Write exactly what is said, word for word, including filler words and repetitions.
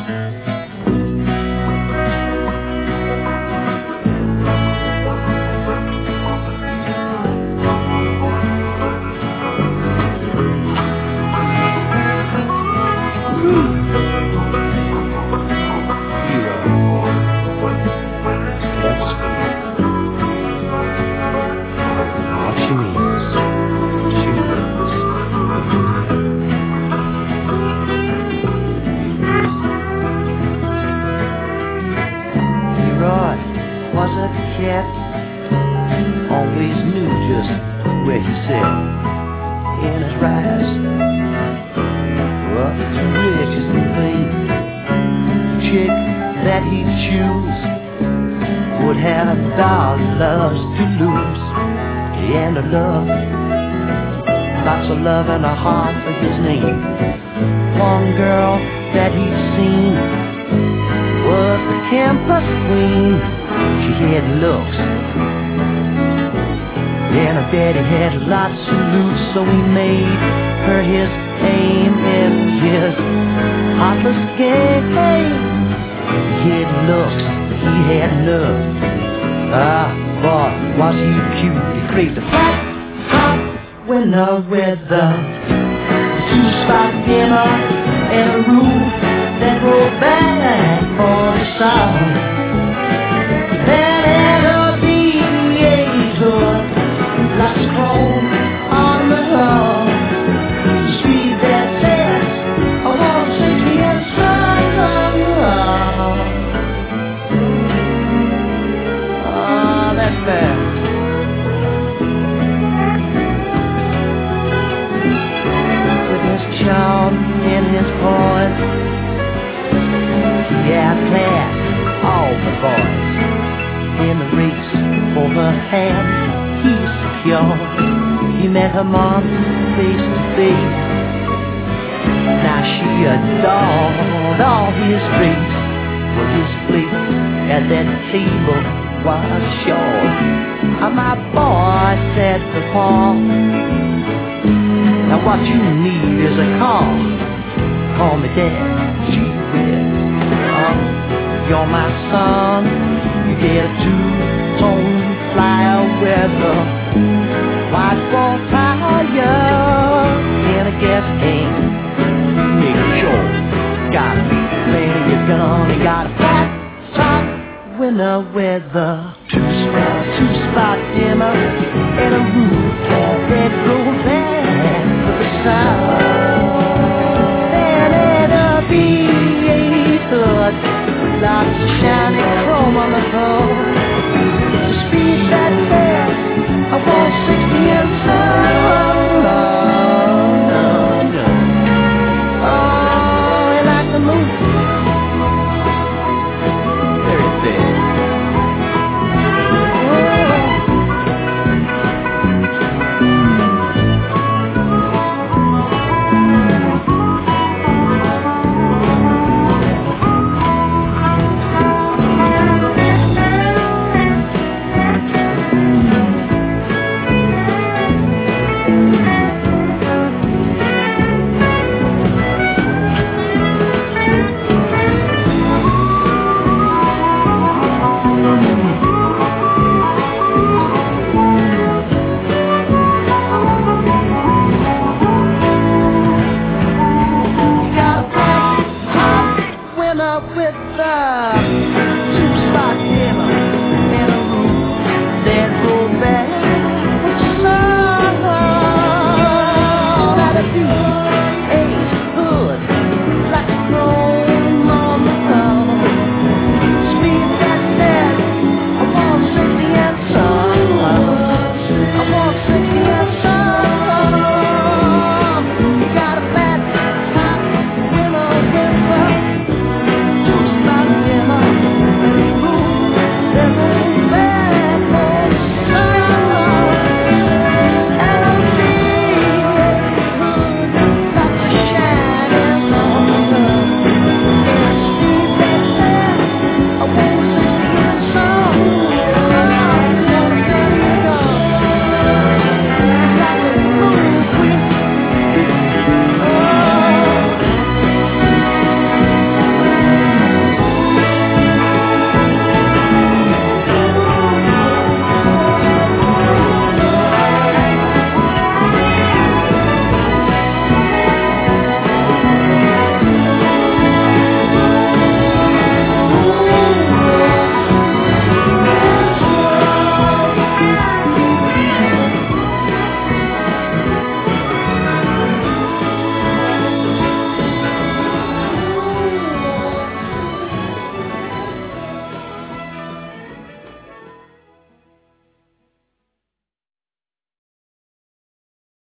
Was a cat, always knew just where he sat in his rise. Up to riches and fame, the chick that he'd choose would have dollars to lose, and a love, lots of love and a heart for his name. One girl that he'd seen was the campus queen. She had looks, and her daddy had lots of loot, so he made her his aim and his heartless game. He had looks, he had love. Ah, boy, was he cute. He craved a fat top winner with a two-spot dimmer and a roof that rolled back for the sun. Lots of chrome on the hull, the speed that says I want to take me inside. Ah, that's bad. With his charm and his poise, he outclassed all the boys in the race for her hand. He's secure. He met her mom face to face. Now she adored all his traits, but his place at that table was short. Ah, my boy, said to Paul, now what you need is a car. Call me Dad, gee whiz. Oh, you're my son. You get a two-tone flyer with a white wall tire and a gas tank. Make sure got plenty of gun. He got a flat top winner with a two-spot, two-spot dimmer and a roof that red road.